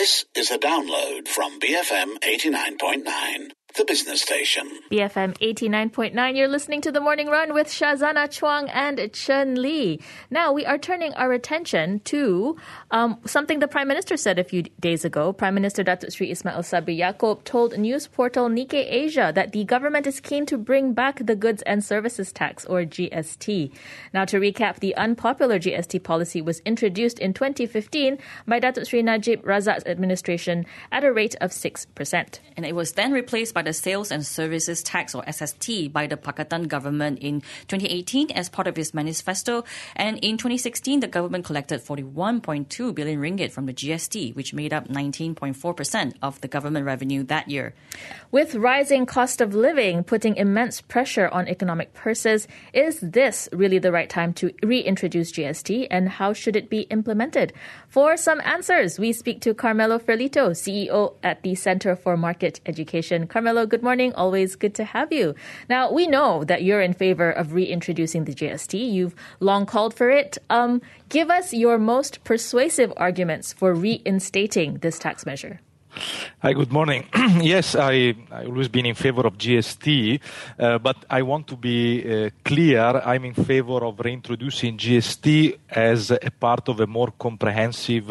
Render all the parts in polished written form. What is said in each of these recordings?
This is a download from BFM 89.9, the business station. BFM 89.9, you're listening to The Morning Run with Shazana Chuang and Chen Li. Now, we are turning our attention to something the Prime Minister said a few days ago. Prime Minister Datuk Sri Ismail Sabri Yaakob told news portal Nikkei Asia that the government is keen to bring back the Goods and Services Tax, or GST. Now, to recap, the unpopular GST policy was introduced in 2015 by Datuk Sri Najib Razak's administration at a rate of 6%. And it was then replaced by the Sales and Services Tax, or SST, by the Pakatan government in 2018 as part of its manifesto. And in 2016, the government collected 41.2 billion ringgit from the GST, which made up 19.4% of the government revenue that year. With rising cost of living putting immense pressure on economic purses, is this really the right time to reintroduce GST, and how should it be implemented? For some answers, we speak to Carmelo Ferlito, CEO at the Center for Market Education. Carmelo, good morning. Always good to have you. Now, we know that you're in favor of reintroducing the GST. You've long called for it. Give us your most persuasive arguments for reinstating this tax measure. Hi, good morning. Yes, I've always been in favor of GST, but I want to be clear. I'm in favor of reintroducing GST as a part of a more comprehensive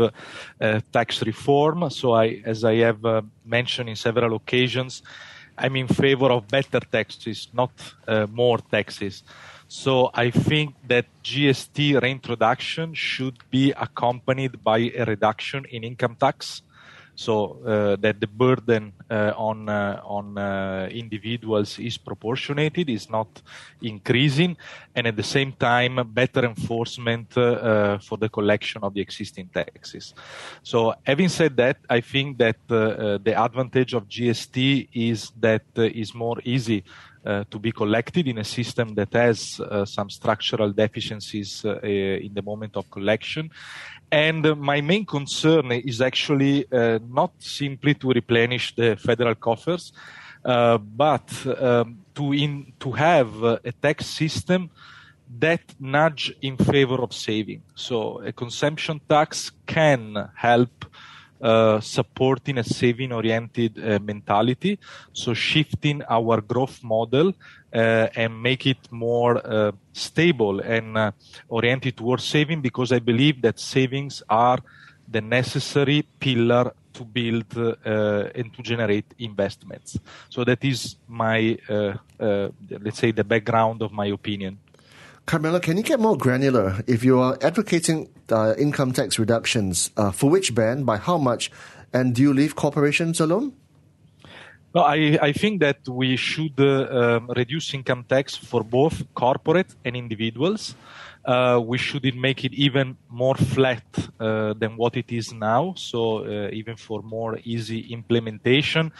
tax reform. So as I have mentioned in several occasions, I'm in favor of better taxes, not more taxes. So I think that GST reintroduction should be accompanied by a reduction in income tax, so that the burden on individuals is proportionated, is not increasing, and at the same time better enforcement for the collection of the existing taxes. So having said that, I think that the advantage of GST is that it's more easy to be collected in a system that has some structural deficiencies in the moment of collection. And my main concern is actually not simply to replenish the federal coffers, but to have a tax system that nudge in favor of saving. So a consumption tax can help supporting a saving-oriented mentality, so shifting our growth model and make it more stable and oriented towards saving, because I believe that savings are the necessary pillar to build and to generate investments. So that is my, let's say, the background of my opinion. Carmelo, can you get more granular? If you are advocating income tax reductions, for which band, by how much, and do you leave corporations alone? No, I think that we should reduce income tax for both corporate and individuals. We should make it even more flat than what it is now, so even for more easy implementation.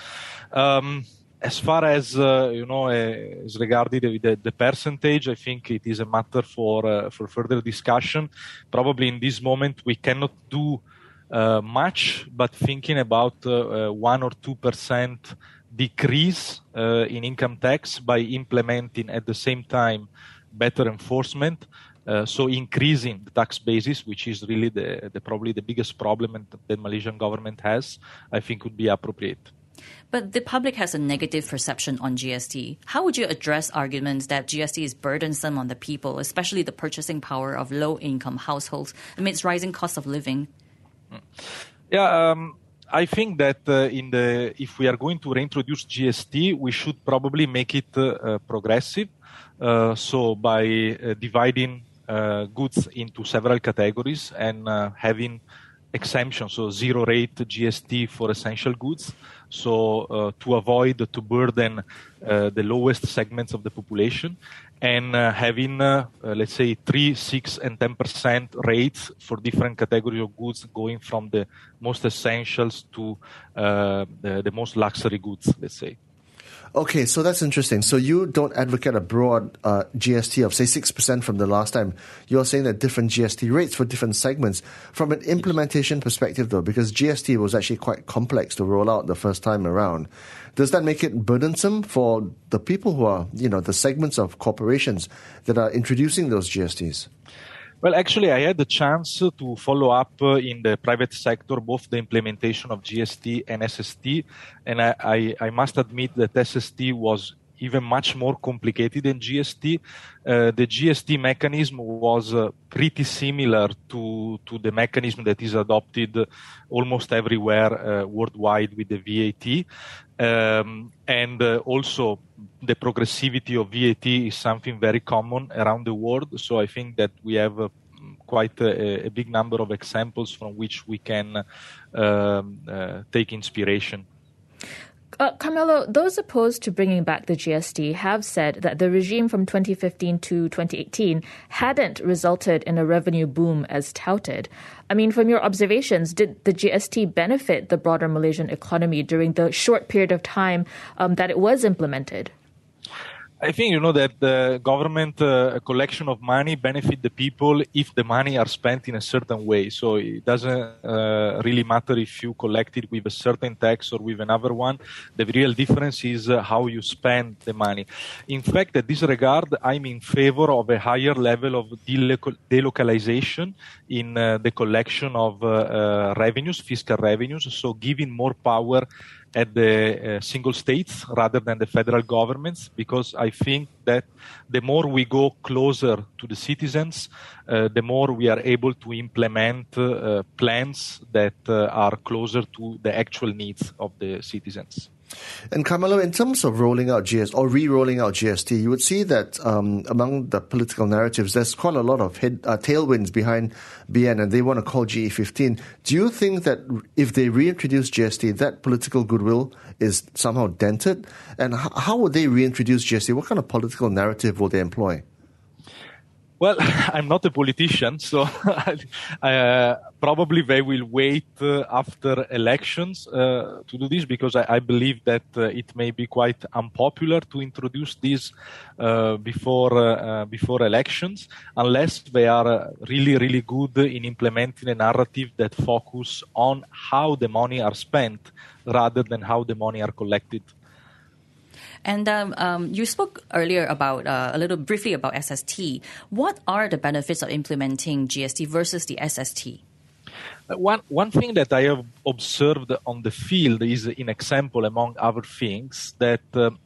As far as as regarding the percentage, I think it is a matter for further discussion. Probably in this moment we cannot do much, but thinking about 1 or 2% decrease in income tax by implementing at the same time better enforcement. So increasing the tax basis, which is really probably the biggest problem that the Malaysian government has, I think would be appropriate. But the public has a negative perception on GST. How would you address arguments that GST is burdensome on the people, especially the purchasing power of low-income households amidst rising cost of living? Yeah, I think that if we are going to reintroduce GST, we should probably make it progressive. So by dividing goods into several categories and having exemptions, so zero rate GST for essential goods. So to avoid to burden the lowest segments of the population, and having, let's say, 3%, 6%, and 10% rates for different categories of goods, going from the most essentials to the most luxury goods, let's say. Okay, so that's interesting. So you don't advocate a broad GST of, say, 6% from the last time. You're saying that different GST rates for different segments. From an implementation perspective, though, because GST was actually quite complex to roll out the first time around, does that make it burdensome for the people who are, the segments of corporations that are introducing those GSTs? Well, actually, I had the chance to follow up in the private sector, both the implementation of GST and SST. And I must admit that SST was even much more complicated than GST. The GST mechanism was pretty similar to the mechanism that is adopted almost everywhere worldwide with the VAT. And also the progressivity of VAT is something very common around the world. So I think that we have quite a big number of examples from which we can take inspiration. Carmelo, those opposed to bringing back the GST have said that the regime from 2015 to 2018 hadn't resulted in a revenue boom as touted. I mean, from your observations, did the GST benefit the broader Malaysian economy during the short period of time that it was implemented? I think, that the government collection of money benefit the people if the money are spent in a certain way. So it doesn't really matter if you collect it with a certain tax or with another one. The real difference is how you spend the money. In fact, at this regard, I'm in favor of a higher level of delocalization in the collection of revenues, fiscal revenues, so giving more power at the single states rather than the federal governments, because I think that the more we go closer to the citizens, the more we are able to implement plans that are closer to the actual needs of the citizens. And Carmelo, in terms of rolling out GST or re-rolling out GST, you would see that among the political narratives, there's quite a lot of tailwinds behind BN, and they want to call GE15. Do you think that if they reintroduce GST, that political goodwill is somehow dented? And how would they reintroduce GST? What kind of political narrative will they employ? Well, I'm not a politician, so probably they will wait after elections to do this, because I believe that it may be quite unpopular to introduce this before elections, unless they are really, really good in implementing a narrative that focus on how the money are spent rather than how the money are collected. And you spoke earlier about a little briefly about SST. What are the benefits of implementing GST versus the SST? One thing that I have observed on the field is an example, among other things, that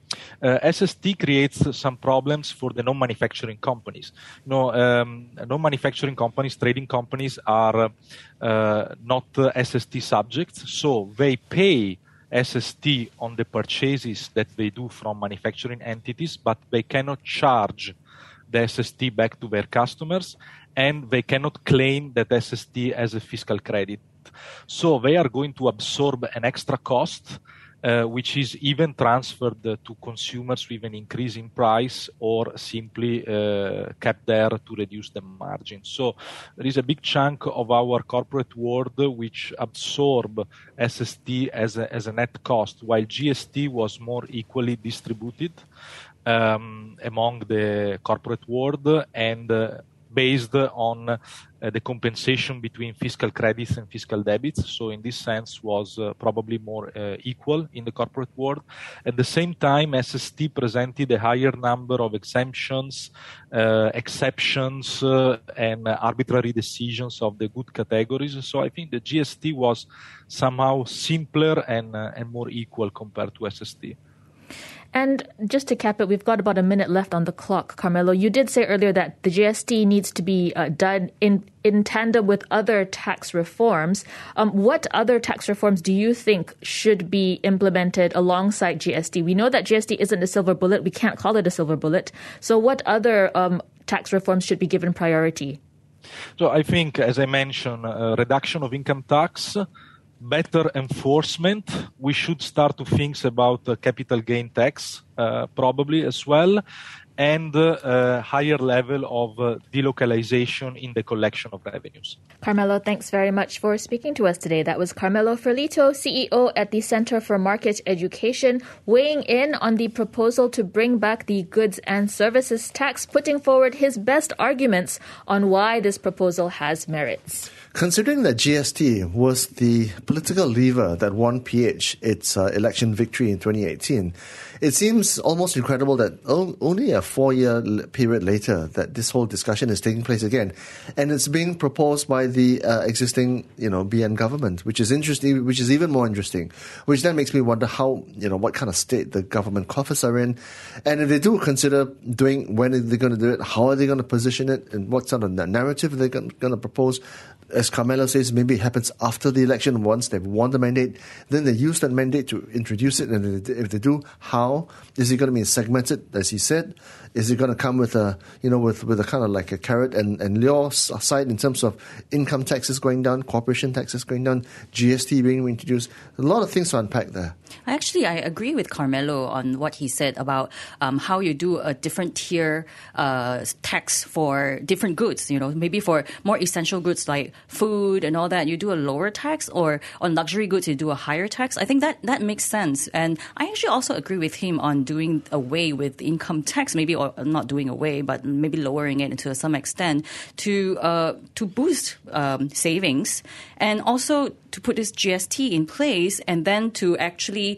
SST creates some problems for the non-manufacturing companies. Non-manufacturing companies, trading companies are not SST subjects, so they pay SST on the purchases that they do from manufacturing entities, but they cannot charge the SST back to their customers, and they cannot claim that SST as a fiscal credit. So they are going to absorb an extra cost, which is even transferred to consumers with an increase in price or simply kept there to reduce the margin. So there is a big chunk of our corporate world which absorb SST as a net cost, while GST was more equally distributed among the corporate world and based on the compensation between fiscal credits and fiscal debits. So in this sense was probably more equal in the corporate world. At the same time, SST presented a higher number of exemptions, exceptions, and arbitrary decisions of the good categories. So I think the GST was somehow simpler and more equal compared to SST. And just to cap it, we've got about a minute left on the clock. Carmelo, you did say earlier that the GST needs to be done in tandem with other tax reforms. What other tax reforms do you think should be implemented alongside GST? We know that GST isn't a silver bullet. We can't call it a silver bullet. So what other tax reforms should be given priority? So I think, as I mentioned, reduction of income tax, better enforcement. We should start to think about capital gain tax probably as well, and higher level of delocalization in the collection of revenues. Carmelo, thanks very much for speaking to us today. That was Carmelo Ferlito, CEO at the Center for Market Education, weighing in on the proposal to bring back the goods and services tax, putting forward his best arguments on why this proposal has merits. Considering that GST was the political lever that won PH its election victory in 2018, it seems almost incredible that only a 4-year period later that this whole discussion is taking place again. And it's being proposed by the existing, BN government, which is interesting, which is even more interesting, which then makes me wonder how, what kind of state the government coffers are in. And if they do consider when are they going to do it, how are they going to position it, and what sort of narrative are they going to propose? As Carmelo says, maybe it happens after the election. Once they've won the mandate, then they use that mandate to introduce it. And if they do, how? Is it going to be segmented, as he said? Is it going to come with a kind of like a carrot and lure side in terms of income taxes going down, corporation taxes going down, GST being reintroduced? A lot of things to unpack there. I agree with Carmelo on what he said about how you do a different tier tax for different goods. Maybe for more essential goods like food and all that, you do a lower tax, or on luxury goods, you do a higher tax. I think that makes sense. And I actually also agree with him on doing away with income tax, maybe, or not doing away, but maybe lowering it to some extent to boost savings, and also to put this GST in place, and then to actually,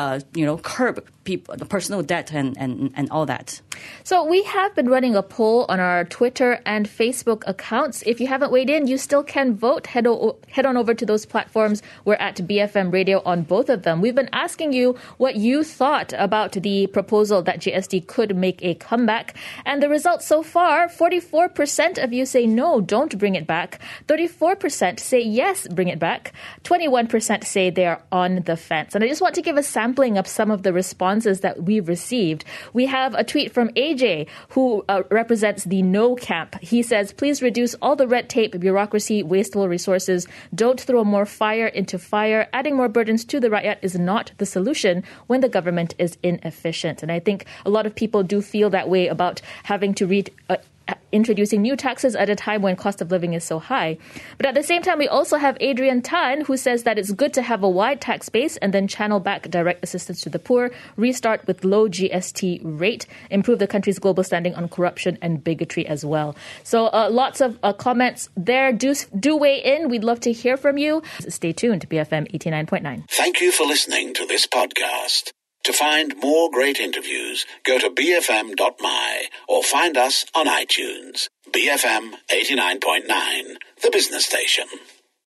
curb the personal debt and all that. So we have been running a poll on our Twitter and Facebook accounts. If you haven't weighed in, you still can vote. Head on over to those platforms. We're at BFM Radio on both of them. We've been asking you what you thought about the proposal that GST could make a comeback. And the results so far, 44% of you say no, don't bring it back. 34% say yes, bring it back. 21% say they're on the fence. And I just want to give a sampling of some of the responses that we've received. We have a tweet from AJ, who represents the no camp. He says, please reduce all the red tape, bureaucracy, wasteful resources. Don't throw more fire into fire. Adding more burdens to the rakyat is not the solution when the government is inefficient. And I think a lot of people do feel that way about having to introducing new taxes at a time when cost of living is so high. But at the same time, we also have Adrian Tan, who says that it's good to have a wide tax base and then channel back direct assistance to the poor, restart with low GST rate, improve the country's global standing on corruption and bigotry as well. So lots of comments there. Do weigh in. We'd love to hear from you. Stay tuned to BFM 89.9. Thank you for listening to this podcast. To find more great interviews, go to bfm.my or find us on iTunes. BFM 89.9, the business station.